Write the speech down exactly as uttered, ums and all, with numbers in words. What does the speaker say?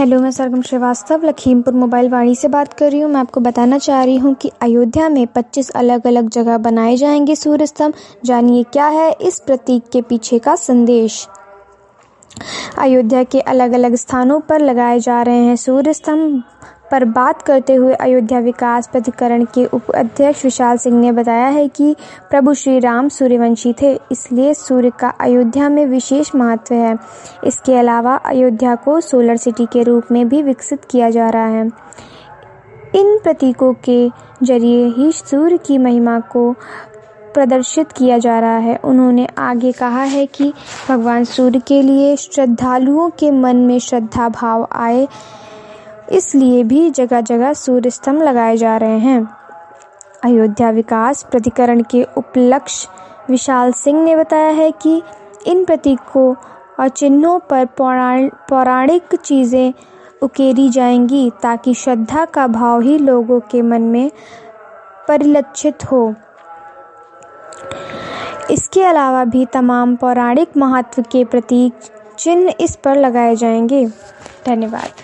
Hello, मैं Sargam Srivastava Lakhimpur mobile Vani से बात कर रही हूँ। मैं आपको बताना चाह रही हूँ कि अयोध्या में पच्चीस अलग अलग जगह बनाए जाएंगे सूर्य स्तंभ। जानिए क्या है इस प्रतीक के पीछे का संदेश। अयोध्या के अलग अलग स्थानों पर लगाए जा रहे हैं सूर्य स्तंभ पर बात करते हुए अयोध्या विकास प्राधिकरण के उपाध्यक्ष विशाल सिंह ने बताया है कि प्रभु श्री राम सूर्यवंशी थे, इसलिए सूर्य का अयोध्या में विशेष महत्व है। इसके अलावा अयोध्या को सोलर सिटी के रूप में भी विकसित किया जा रहा है। इन प्रतीकों के जरिए ही सूर्य की महिमा को प्रदर्शित किया जा रहा है। उन्होंने आगे कहा है कि भगवान सूर्य के लिए श्रद्धालुओं के मन में श्रद्धा भाव आए, इसलिए भी जगह जगह सूर्य स्तंभ लगाए जा रहे हैं। अयोध्या विकास प्राधिकरण के उपाध्यक्ष विशाल सिंह ने बताया है कि इन प्रतीकों और चिन्हों पर पौराणिक चीजें उकेरी जाएंगी ताकि श्रद्धा का भाव ही लोगों के मन में परिलक्षित हो। इसके अलावा भी तमाम पौराणिक महत्व के प्रतीक चिन्ह इस पर लगाए जाएंगे। धन्यवाद।